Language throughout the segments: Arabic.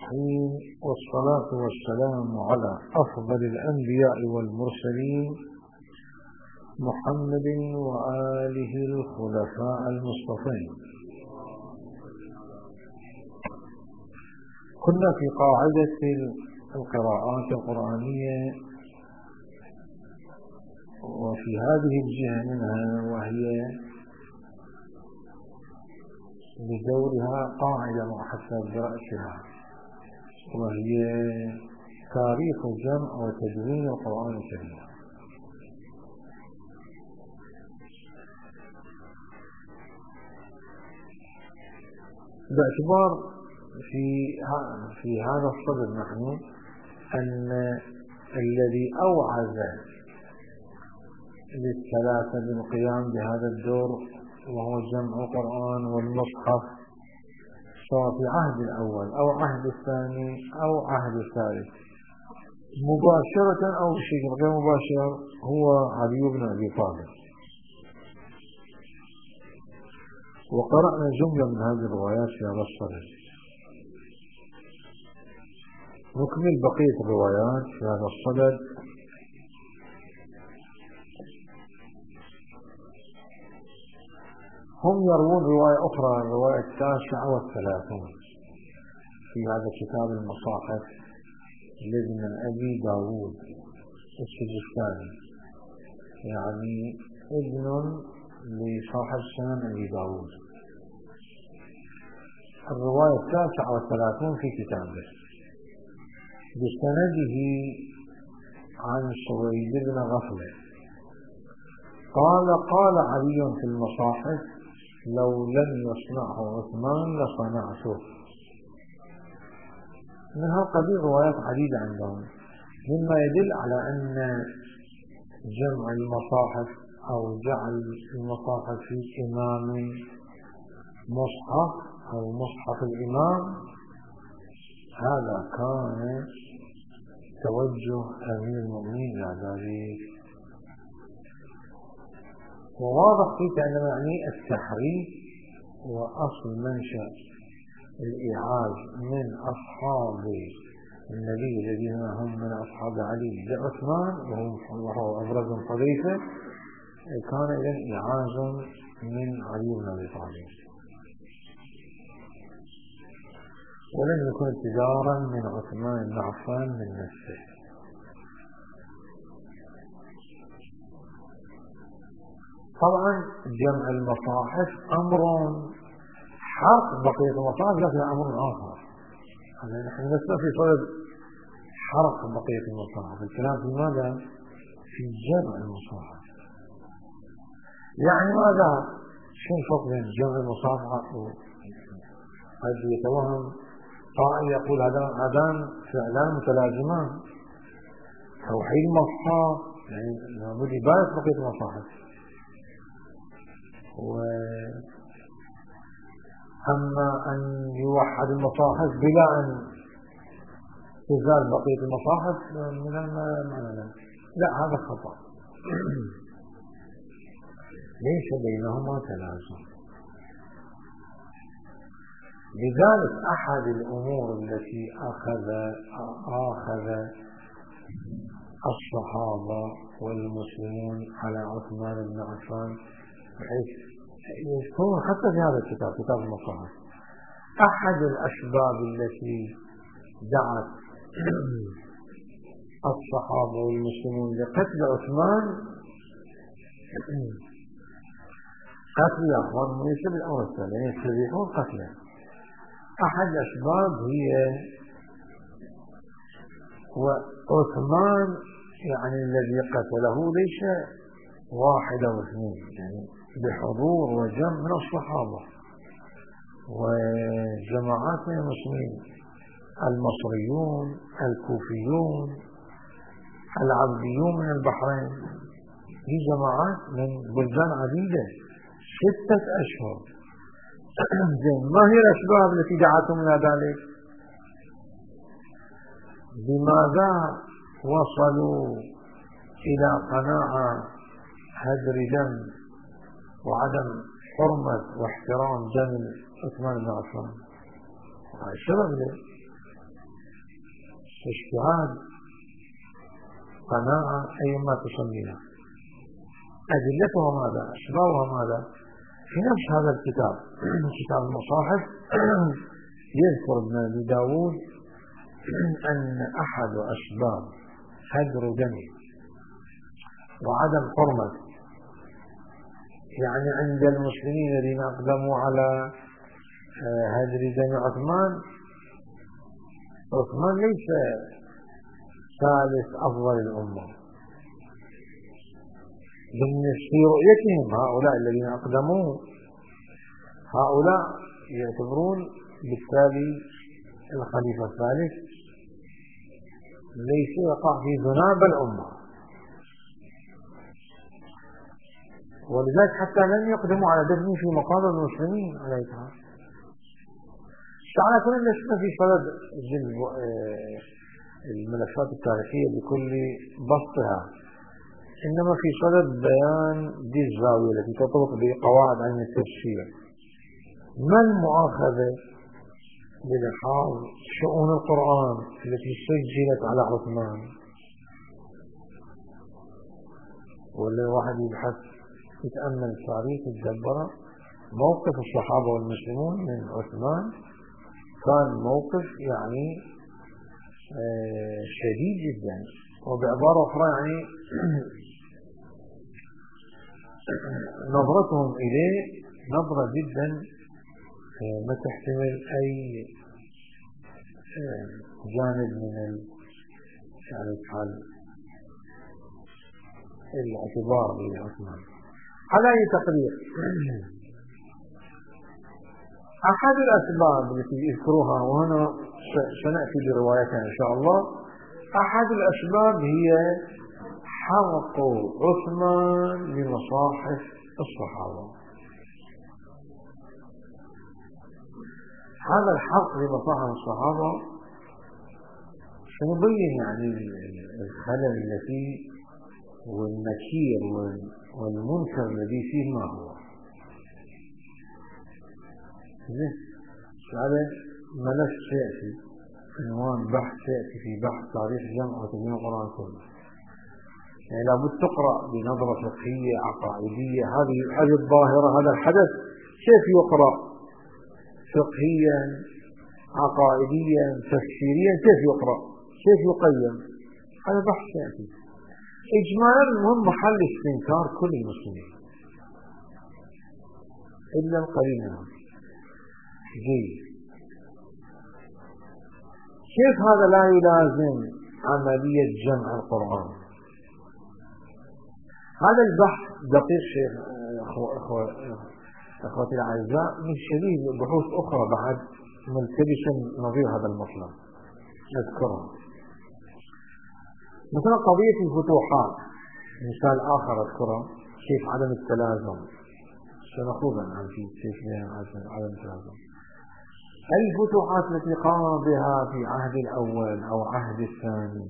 الرحيم، والصلاة والسلام على أفضل الأنبياء والمرسلين محمد وآله الخلفاء المصطفين. كنا في قاعدة القراءات القرآنية، وفي هذه الجهة منها وهي بدورها قاعدة محسب برأسها، وهي تاريخ جمع وتدوين القرآن الكريم. باعتبار في هذا الصدد نحن أن الذي أوعز للثلاثة بالقيام بهذا الدور وهو جمع القرآن والمصحف، سواء في عهد الأول أو عهد الثاني أو عهد الثالث مباشرة أو بشكل غير مباشر، هو علي بن أبي طالب. وقرأنا جملة من هذه الروايات في هذا الصدد. نكمل بقية الروايات في هذا الصدد. هم يروون رواية أخرى، الرواية 39 في هذا كتاب المصاحف لابن أبي داود السجستاني، يعني ابن لصاحب سنن أبي داود. الرواية 39 في كتابه بسنده عن سويد بن غفلة قال علي في المصاحف: لو لم يصنعه عثمان لصنعته. من هالقبيل روايات عديدة عندهم، مما يدل على أن جمع المصاحف أو جعل المصاحف في إمام مصحف أو مصحف الإمام هذا كان توجه أمير المؤمنين إلى ذلك. وواضح فيه أنه يعني التحريف وأصل منشأ الإعاز من أصحاب النبي الذين هم من أصحاب علي لعثمان وهو أبرزهم حذيفة، كان إذن إعاز من علي بن أبي طالب، ولم يكن ابتدارا من عثمان بن عفان من نفسه. طبعا جمع المصاحف أمر، حرق بقية المصاحف لكن أمر آخر. نحن لسنا في صدد حرق بقية المصاحف، الكلام في ماذا؟ في جمع المصاحف. يعني ماذا؟ شو الفرق بين جمع المصاحف قد يتوهم قائل يقول هذان فعلان متلازمان، توحيد المصحف يعني لابد إبادة بقية المصاحف، أما أن يوحد المصاحف بلا أن تزال بقية المصاحف من المعنى لا، هذا خطأ. ليس بينهما تلازم. لذلك أحد الأمور التي أخذ الصحابة والمسلمون على عثمان بن عفان بحيث يذكرون حتى في هذا الكتاب كتاب المصاحف، أحد الأسباب التي دعت الصحابة والمسلمون لقتل عثمان قتل أخوان ليس بالأمر الثاني، يستبيحون قتله. أحد الأسباب هي وعثمان يعني الذي قتله ليس واحد أو اثنين، يعني بحضور وجمع من الصحابة وجماعات من المسلمين، المصريون، الكوفيون، العبديون من البحرين، دي جماعات من بلدان عديدة 6 أشهر. ما هي الأسباب التي دعتهم إلى ذلك؟ بماذا وصلوا إلى قناعة هدر دم وعدم حرمة واحترام دم عثمان بن عفان؟ السبب ليه؟ اجتهاد، قناعة، أي ما تسميها. أدلتها ماذا؟ أسبابها ماذا؟ في نفس هذا الكتاب كتاب المصاحف يذكر ابن أبي داود أن أحد أسباب هدر دمه وعدم حرمة يعني عند المسلمين الذين أقدموا على هدر دم عثمان ليس ثالث أفضل الأمة في رؤيتهم. هؤلاء الذين أقدموا هؤلاء يعتبرون بالتالي الخليفة الثالث ليس يقع في ذناب الأمة، ولذلك حتى لم يقدموا على دفنه في مقابر المسلمين عليه الصلاة. تعالى كلنا نشوف في صدد الملفات التاريخية بكل بسطها، إنما في صدد بيان دي الزاوية التي تطبق بقواعد علم التفسير. ما المؤاخذة بلحاظ شؤون القرآن التي سجلت على عثمان؟ ولا واحد يبحث يتأمل التاريخ يتدبر موقف الصحابة والمسلمون من عثمان كان موقف يعني شديد جدا، وبعبارة أخرى يعني نظرتهم إليه نظرة جدا ما تحتمل أي جانب من يعني الحال الاعتبار لعثمان. على أي تقدير أحد الأسباب التي يذكروها، وهنا سنأتي بروايتها إن شاء الله، أحد الأسباب هي حرق عثمان لمصاحف الصحابة. هذا الحرق لمصاحف الصحابة سنبين يعني الخلل الذي والنكير والمنكر الذي فيه ما هو. هذا ملف سيأتي، عنوان بحث سيأتي في بحث تاريخ جمع وتجميع القرآن كله. يعني لابد تقرأ بنظرة فقهية عقائدية هذه الظاهرة، هذا الحدث كيف يقرأ فقهيا عقائديا تفسيريا، كيف يقرأ، كيف يقيم، هذا بحث سيأتي. إجمالا المهم محل استنكار كل المسلمين إلا القليل منهم. جيد. كيف هذا لا يلازم عملية جمع القرآن؟ هذا البحث دقيق شيخ أخواتي الأعزاء، من شديد بحوث أخرى بعد ملتبسا نظير هذا المطلب نذكرها. مثلا قضية الفتوحات، مثال آخر أذكره، كيف عدم التلازم سنخوضا عن كيف عدم التلازم. الفتوحات التي قام بها في عهد الأول أو عهد الثاني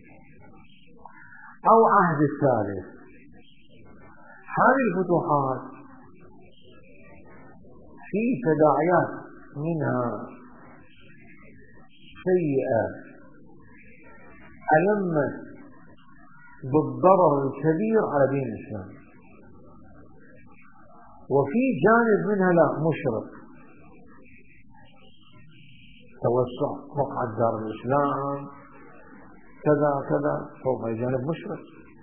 أو عهد الثالث، هذه الفتوحات في تداعيات منها سيئة ألمت بالضرر الكبير على دين الإسلام، وفي جانب منها لا مشرق، توسع وقعة دار الإسلام كذا كذا، فوق جانب مشرق.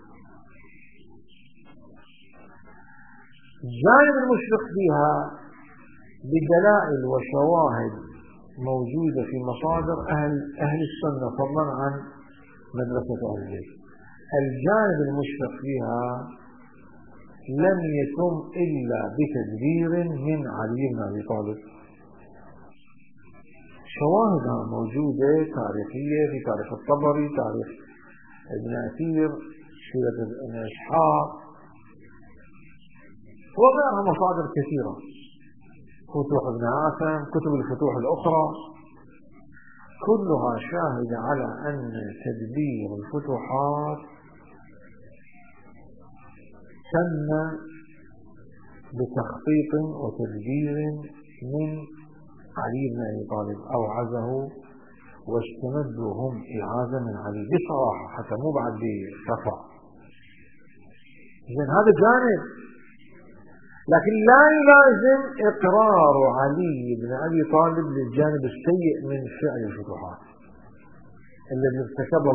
الجانب المشرق فيها بدلائل وشواهد موجودة في مصادر أهل السنة فضلا عن مدرسة أهل البيت. الجانب المشرق فيها لم يتم إلا بتدبير من علي بن أبي طالب. شواهدها موجودة تاريخية في تاريخ الطبري، تاريخ ابن أثير، سيرة ابن إسحاق، وغيرها مصادر كثيرة، فتوح ابن عاصم، كتب الفتوح الأخرى، كلها شاهدة على أن تدبير الفتوحات تم بتخطيط وتدبير من علي بن أبي طالب، أوعزه واستمدوا هم إعازة من علي بصراحة حتى مو بعد بشفع. إذن هذا جانب، لكن لا يلازم إقرار علي بن أبي طالب للجانب السيء من فعل الفتوحات الذي ارتكبه.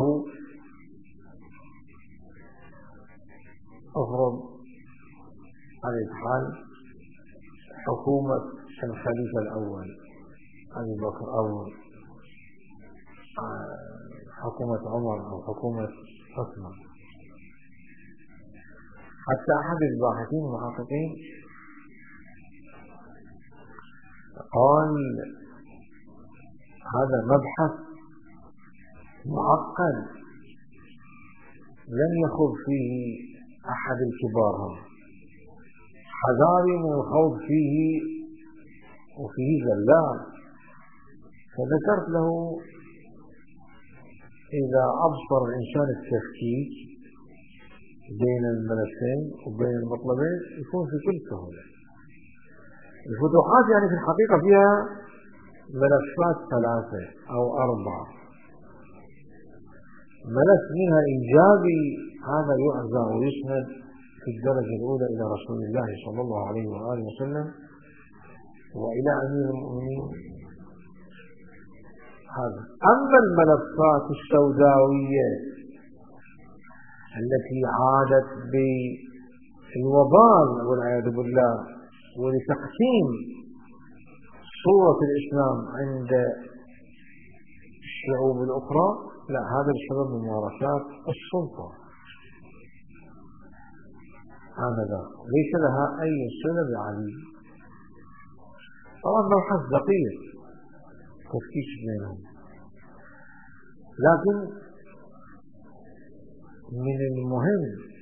أفرض على الحال حكومة الخليفة الأول أبي بكر أو حكومة عمر أو حكومة عثمان، حتى أحد الباحثين المحققين قال هذا مبحث معقد لم يخوض فيه أحد الكبار، هم حذاري من الخوض فيه وفيه زلال. فذكرت له إذا أبصر الإنسان التفكيك بين الملفين وبين المطلبين يكون في كل سهولة. الفتوحات يعني في الحقيقة فيها ملفات 3 أو 4، ملف منها إيجابي هذا يعزى ويسند في الدرجة الأولى إلى رسول الله صلى الله عليه وآله وسلم وإلى أمير المؤمنين هذا. أما الملفات السوداوية التي عادت بالوبال والعياذ بالله ولتقسيم صورة الإسلام عند الشعوب الأخرى، لا، هذا بسبب ممارسات السلطة هذا ليس لها أي صلة بعلي. طبعا مبحث دقيق تفتيش بينهم، لكن من المهم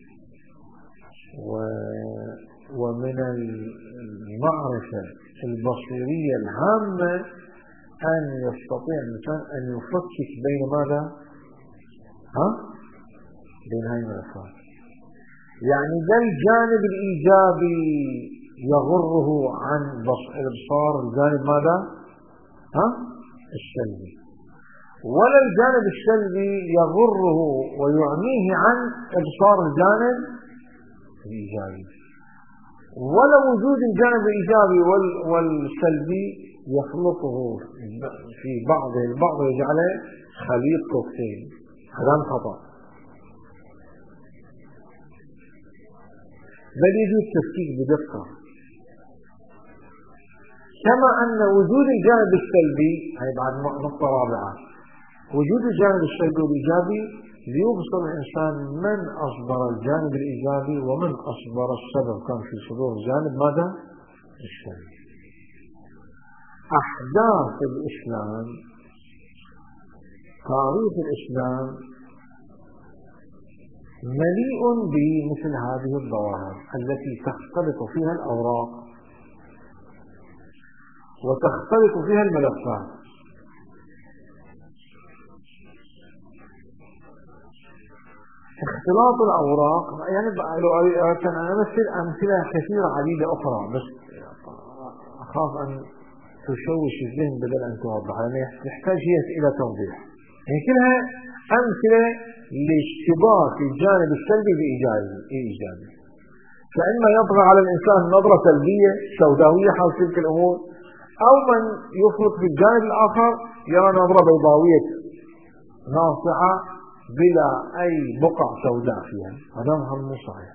ومن المعرفة البصيرية الهامة أن يستطيع الإنسان أن يفكك بين ماذا؟ بين هاي الملفات. يعني ذا الجانب الإيجابي يغره عن إبصار الجانب ماذا؟ السلبي، ولا الجانب السلبي يغره ويعميه عن إبصار الجانب الإيجابي، ولا وجود الجانب الإيجابي والسلبي يخلطه في بعضه البعض ويجعله خليط كوكتيل. هذا خطأ، بل يجوز التفكيك بدقة. كما أن وجود الجانب السلبي، هي بعد نقطة رابعة، وجود الجانب السلبي والإيجابي ليبصر الإنسان من أصدر الجانب الإيجابي ومن أصدر السبب كان في صدور الجانب ماذا؟ السلبي. أحداث الإسلام، تاريخ الإسلام مليء بمثل هذه الظواهر التي تختلط فيها الأوراق وتختلط فيها الملفات. اختلاط الأوراق يعني أنا أمثل أمثلة كثيرة عديدة أخرى، بس أخاف أن تشوش الذهن بدل أن توضح، يعني يحتاج هي إلى توضيح. يعني كلها أمثلة لاشتباك الجانب السلبي بإيجابي، فإما يطغى على الإنسان نظرة سلبية سوداوية حول تلك الأمور، أو من يفرط في الجانب الآخر يرى نظرة بيضاوية ناصعة بلا أي بقع سوداء فيها. هذا مهم صحيح.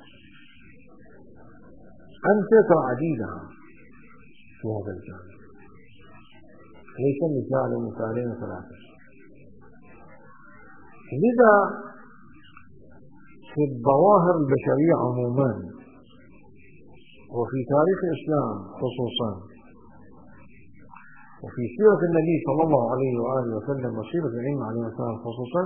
أمثلة عديدة في هذا الجانب، ليس مثال ومثالين وثلاثة. لذا في الظواهر البشرية عموما وفي تاريخ الإسلام خصوصا وفي سيرة النبي صلى الله عليه وآله وسلم وسيرة الأئمة عليه السلام خصوصا،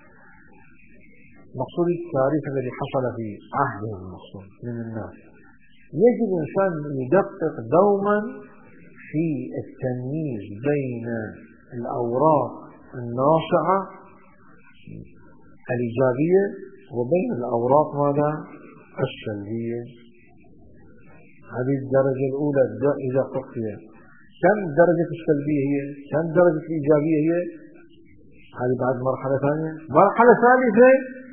مقصود التاريخ الذي حصل في عهده المقصود من الناس، يجب الإنسان يدقق دوما في التمييز بين الأوراق الناصعة الإيجابية وبين الأوراق ماذا؟ السلبية. هذه الدرجة الأولى إذا قلت كم درجة السلبية هي؟ كم درجة الإيجابية هي؟ هذه بعد مرحلة ثانية. مرحلة ثالثة،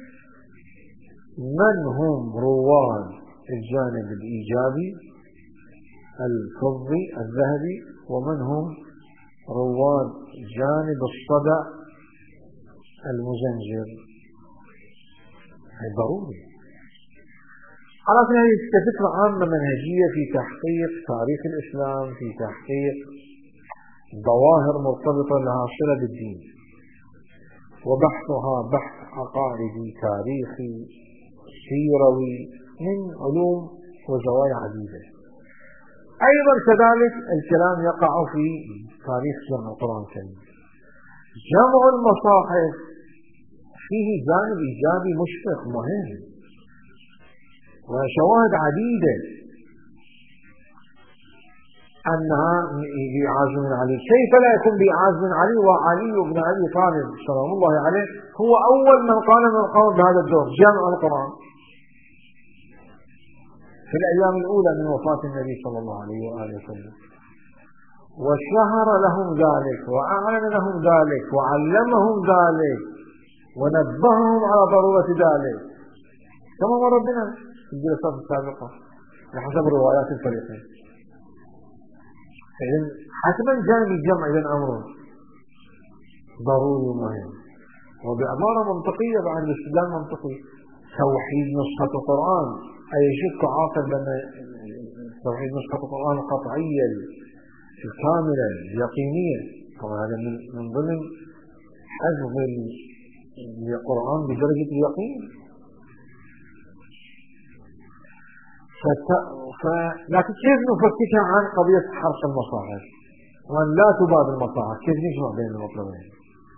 من هم رواد الجانب الإيجابي الفضي الذهبي، ومن هم رواد جانب الصدع المزنجر. هذا ضروري. عرفنا هذه كفكرة عامة منهجية في تحقيق تاريخ الإسلام، في تحقيق ظواهر مرتبطة لها صلة بالدين، وبحثها بحث عقائدي تاريخي سيروي من علوم وزوايا عديدة. أيضا كذلك الكلام يقع في تاريخ جمع القرآن الكريم. جمع المصاحف فيه جانب إيجابي مشفق مهم، وشواهد عديدة أنها بإعاز من علي. كيف لا يكون بإعاز من علي؟ وعلي بن أبي طالب سلام الله عليه هو أول من قال من القول بهذا الدور جمع القرآن في الأيام الأولى من وفاة النبي صلى الله عليه وآله وسلم، وشهر لهم ذلك وأعلن لهم ذلك وعلمهم ذلك ونبههم على ضرورة ذلك كما مر بنا في الجلسات السابقة بحسب روايات الفريقين. إذن حتما جانب الجمع إذن أمره ضروري ومهم. وبعبارة منطقية بعد الاستدلال منطقي، توحيد نسخة القرآن أي شك عاقل بأن توحيد نسخة القرآن القطعية الكاملة اليقينية، طبعا هذا من ضمن حفظ القرآن بدرجة اليقين. لكن كيف نفككها عن قضية حرق المصاحف وأن لا تباد المصاحف؟ كيف نجمع بين المطلبين؟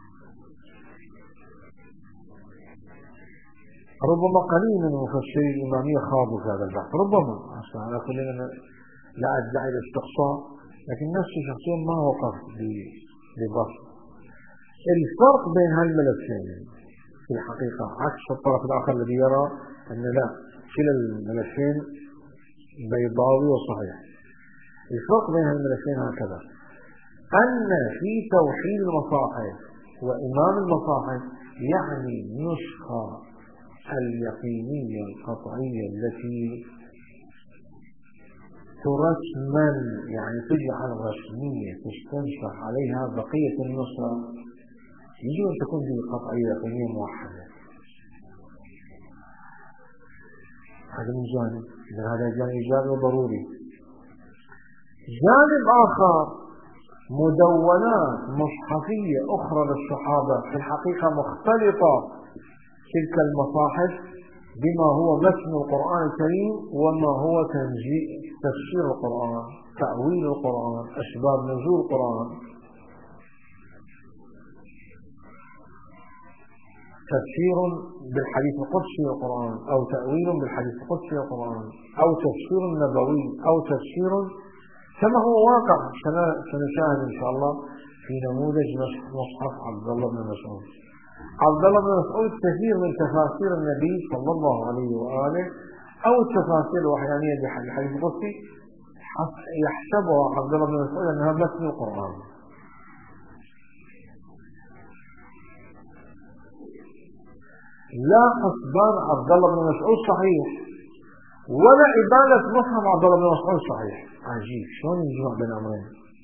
ربما قليل من مفسري الإمامية خاضوا في هذا البحث، ربما على كل لا أدعي الاستقصاء، لكن نفسي شخصيا ما وقفت ببحث الفرق بين هالملفين في الحقيقة، عكس الطرف الآخر الذي يرى أن لا كلا الملفين بيضاوي وصحيح. الفرق بين هالملفين هكذا: أن في توحيد المصاحف وإمام المصاحف يعني النسخة اليقينية القطعية التي ترسمن، يعني تجعل رسمية تستنشق عليها بقية النسخة، يجب أن تكون بقطعية يقينية موحدة. هذا من جانب، هذا جانب إيجابي وضروري. جانب آخر، مدونات مصحفية أخرى للصحابة في الحقيقة مختلطة تلك المصاحف بما هو متن القرآن الكريم وما هو تفسير القرآن، تأويل القرآن، أسباب نزول القرآن، تفسير بالحديث القدسي للقرآن أو تأويل بالحديث القدسي للقرآن أو تفسير نبوي أو تفسير كما هو واقع سنشاهد إن شاء الله في نموذج مصحف عبد الله بن مسعود. عبد الله بن مسعود كثير من تفاسير النبي صلى الله عليه وآله أو التفاسير الوحيانية بالحديث القدسي يحسبها عبد الله بن مسعود أنها متن القرآن. لا حسبان عبد الله بن مسعود صحيح ولا إبانة مصحف عبد الله بن مسعود صحيح. عجيب شلون يجمع بين أمرين.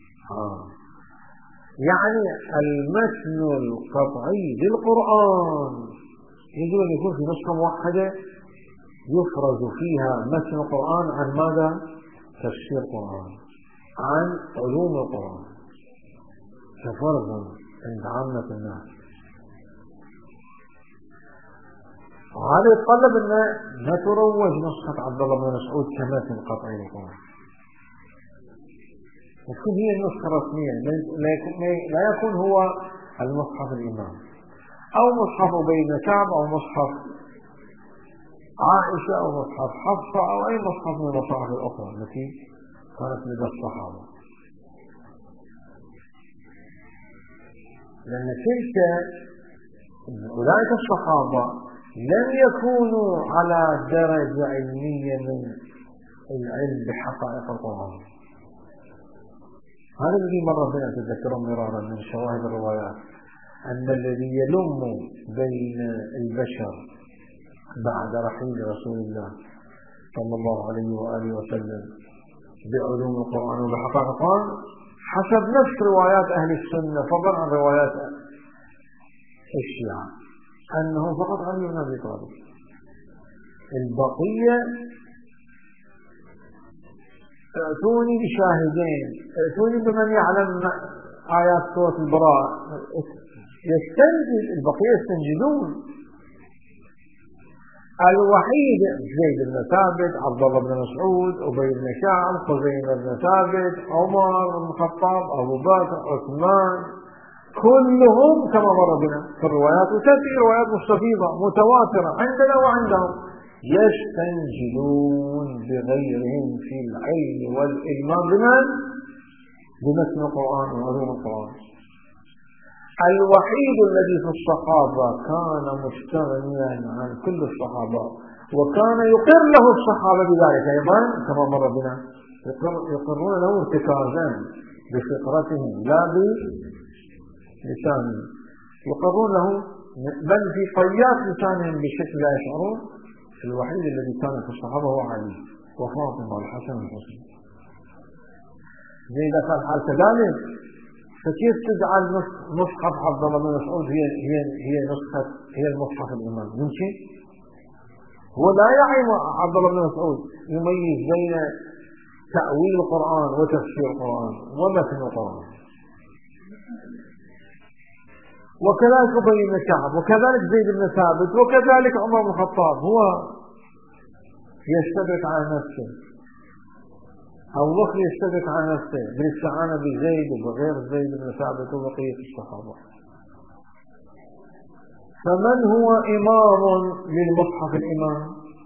يعني المتن القطعي للقرآن يجب أن يكون في نسخة موحدة يفرز فيها متن القرآن عن ماذا؟ تفسير القرآن، عن علوم القرآن كفرض عند عامة الناس. وهذا يتطلب أن لا تروج نسخة عبد الله بن مسعود كمتن قطعي للقرآن، تكون هي النسخة الرسمية، لا يكون هو المصحف الإمام أو مصحف أبي بن كعب أو مصحف عائشة أو مصحف حفصة أو أي مصحف من المصاحف الأخرى التي كانت لدى الصحابة، لأن تلك أولئك الصحابة لم يكونوا على درجة علمية من العلم بحقائق القرآن. هذا الذي مر بنا تذكره مرارا من شواهد الروايات، أن الذي يلم بين البشر بعد رحيل رسول الله صلى الله عليه وآله وسلم بعلوم القرآن وبحقائق القرآن حسب نفس روايات أهل السنة فضلا عن روايات الشيعة أنه فقط علي بن أبي طالب. البقية ائتوني بشاهدين، ائتوني بمن يعلم آيات سورة البراءة. يستنجد البقية يستنجدون. الوحيد زيد بن ثابت، عبد الله بن مسعود، أبي بن كعب، خزيمة بن ثابت، عمر بن الخطاب، أبو بكر، عثمان، كلهم كما مر بنا في الروايات، وتأتي روايات مستفيضة متواترة عندنا وعندهم، يستنجدون بغيرهم في العلم والإلمام بمتن القرآن وعلوم القرآن. الوحيد الذي في الصحابة كان مستغنيا عن كل الصحابة وكان يقر له الصحابة بذلك أيضا كما مر بنا، يقرون له ارتكازا بفطرتهم لا بلسانهم، يقرون له بل في طيات لسانهم بشكل لا يشعرون. الوحيد الذي كان في الصحابة هو علي وفاطمة والحسن والحسين. إذا كان حال كذلك فكيف تجعل مصحف عبد الله بن مسعود هي نسخة هي المصحف الإمام؟ يمكن هو لا يعي عبد الله بن مسعود يميز بين تأويل القرآن وتفسير القرآن ومتن القرآن. وكذلك أبي بن كعب، وكذلك زيد بن ثابت، وكذلك عمر بن الخطاب. هو يستدرك على نفسه، أو بكر يستدرك على نفسه بالاستعانة بزيد وغير زيد بن ثابت وبقية الصحابة. فمن هو إمام للمصحف الإمام؟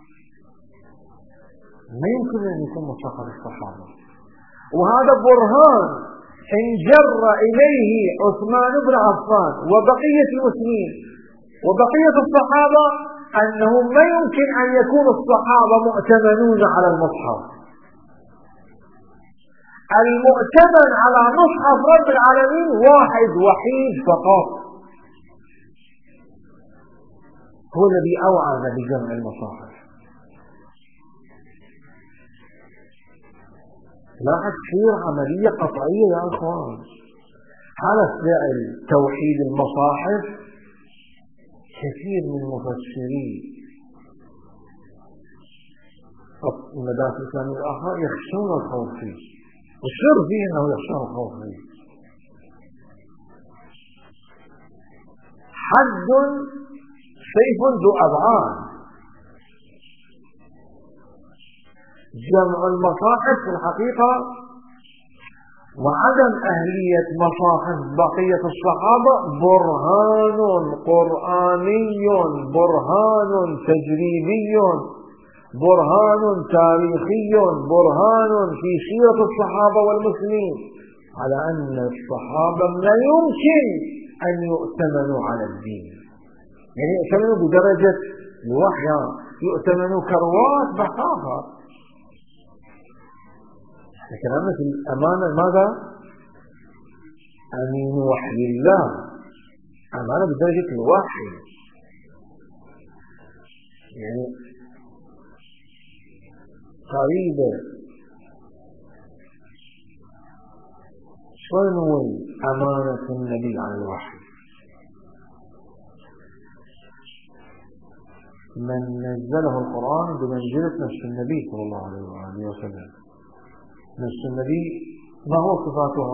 ما يمكن أن يكون مصحف الصحابة، وهذا برهان انجر إليه عثمان بن عفان وبقية المسلمين وبقية الصحابة أنه ما يمكن أن يكون الصحابة مؤتمنون على المصحف. المؤتمن على مصحف رب العالمين واحد وحيد فقط، هو الذي أوعد بجمع المصاحف. لا تصير عملية قطعية يا أخوان. على فعل توحيد المصاحف كثير من المفسرين المدارس الإسلامية الآخر يخشون الخوف فيه، والسر فيه أنه يخشون الخوف فيه. حد سيف ذو أبعاد. جمع المصاحف في الحقيقة وعدم أهلية مصاحف بقية الصحابة برهان قرآني، برهان تجريبي، برهان تاريخي، برهان في سيرة الصحابة والمسلمين على أن الصحابة لا يمكن أن يؤتمنوا على الدين. يعني يؤتمنوا بدرجة الوحي، يؤتمنوا كروات بحافة. لكن أما في الأمانة ماذا؟ أمين وحي الله، أمانة بدرجة الوحي. يعني قريبة صنو أمانة النبي عن الوحي. من نزله القرآن بمنزلة نفس النبي صلى الله عليه وسلم. نفس النبي ما هو صفاتها؟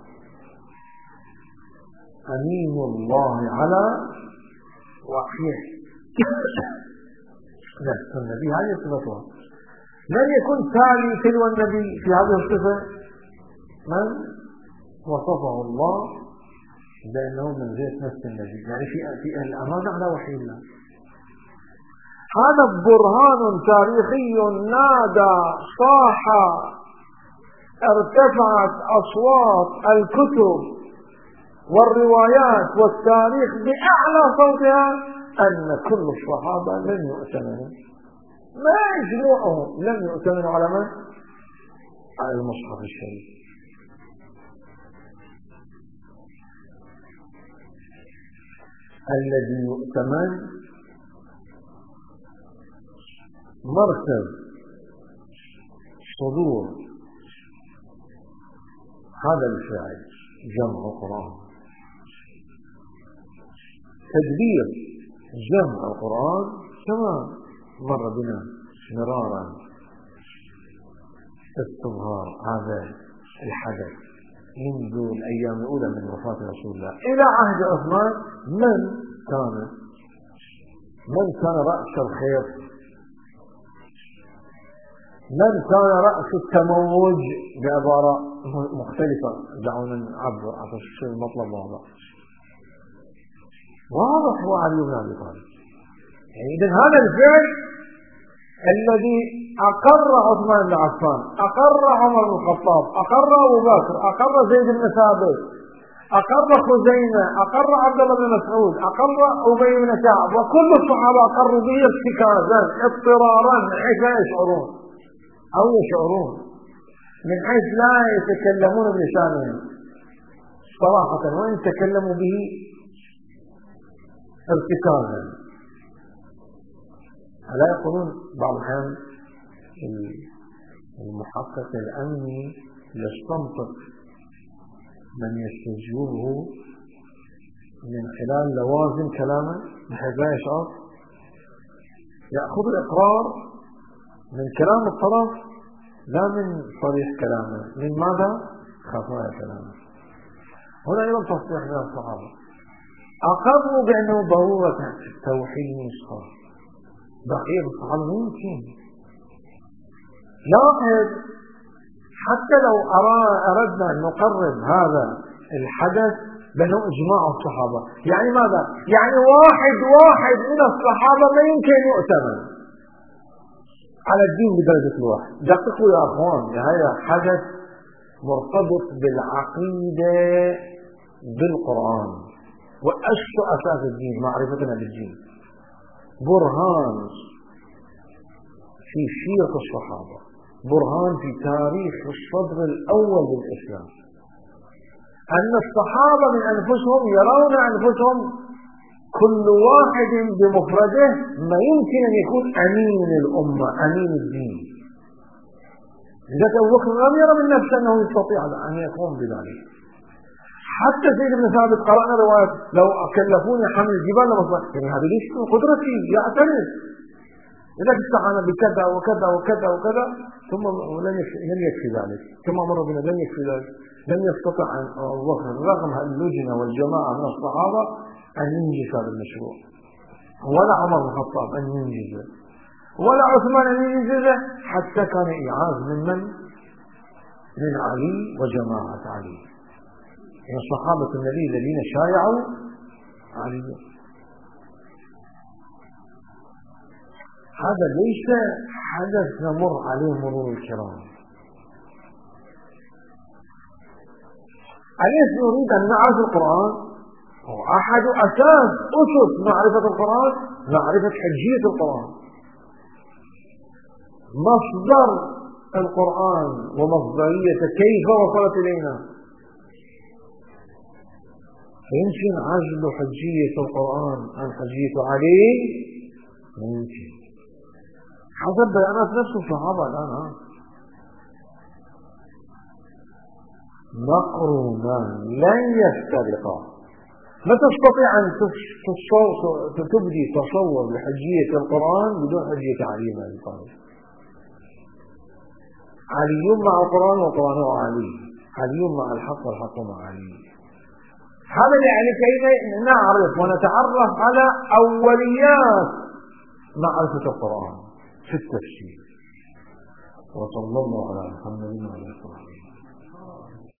أمين الله على وحيه. نفس النبي هذه صفتها. من يكون تالي تلو النبي في هذه الصفة؟ من وصفه الله بأنه منزلة نفس النبي، يعني في الأمانة على وحي الله. هذا برهان تاريخي نادى صاح، ارتفعت أصوات الكتب والروايات والتاريخ بأعلى صوتها أن كل الصحابة لم يؤتمنوا، ما يجمعهم لم يؤتمنوا على من؟ على المصحف الشريف. الذي يؤتمن مركز صدور هذا الفعل جمع القرآن، تدبير جمع القرآن كما مر بنا مرارا استظهار هذا الحدث منذ الأيام الأولى من وفاة رسول الله إلى عهد عثمان. من كان رأس الخير؟ من كان رأس التموج؟ بعبارة مختلفة دعونا نعبر عن الشيء المطلب واضح هو علي بن أبي طالب. يعني إذن هذا الفعل الذي أقر عثمان بن عفان، أقر عمر بن الخطاب، أقر أبو بكر، أقر زيد بن ثابت، أقر خزيمة، أقر عبد الله بن مسعود، أقر أبي بن كعب، وكل الصحابة أقروا به ارتكازا اضطرارا من حيث لا يشعرون أو يشعرون، من حيث لا يتكلمون بلسانهم صراحة، وإن تكلموا به ارتكازا. ألا يقولون بعض الأحيان المحقق الأمني يستنطق من يستجوبه من خلال لوازم كلامه بحيث لا يشعر، يأخذ الإقرار من كلام الطرف لا من صريح كلامه، من ماذا؟ خفايا كلامه. هنا أيضا تصريح من الصحابة أقروا بأنه ضرورة التوحيد نسخة. بقية الصحابة ممكن لاحظ حتى لو أردنا أن نقرب هذا الحدث بأنه إجماع الصحابة، يعني ماذا؟ يعني واحد من الصحابة ما يمكن يؤتمن على الدين بدرجة الواحد. دققوا يا أخوان، هذا حدث مرتبط بالعقيدة بالقرآن، وأسس أساس الدين معرفتنا بالدين، برهان في سيرة الصحابة، برهان في تاريخ الصدر الأول للإسلام، أن الصحابة من أنفسهم يرون أنفسهم كل واحد بمفرده ما يمكن أن يكون أمين الأمة، أمين الدين. لذلك أبو بكر لم يرى من نفسه أنه يستطيع أن يقوم بذلك. حتى زيد بن ثابت قرأنا روايات لو كلفوني حمل الجبال لمصلحة، يعني هذا ليس من قدرتي يعترف، إذا استعان بكذا وكذا وكذا وكذا ثم لم يكفي ذلك، كما مر بنا لم يكفي ذلك، لم يستطع أبو بكر رغم اللجنة والجماعة من الصحابة أن ينجز هذا المشروع، ولا عمر بن الخطاب أن ينجزه، ولا عثمان أن ينجزه، حتى كان إعاز من علي وجماعة علي، من صحابة النبي الذين شايعوا علي. هذا ليس حدث نمر عليه مرور الكرام. أليس نريد أن نعرف القرآن؟ هو أحد أساس معرفة القرآن معرفة حجية القرآن، مصدر القرآن ومصدرية كيف وصلت إلينا. يمكن عزل حجية القرآن عن حجية علي؟ ممكن حسب بيانات نفس الصحابة الآن مقرونا لن يفترقا. لا تستطيع أن تبدي تصور لحجية القرآن بدون حجية علي بن أبي طالب. علي مع القرآن والقرآن مع علي، علي مع الحق والحق مع علي. هذا يعني كيف نعرف ونتعرف على أوليات معرفة القرآن في التفسير. وصلى الله على محمد وعلى آله وصحبه.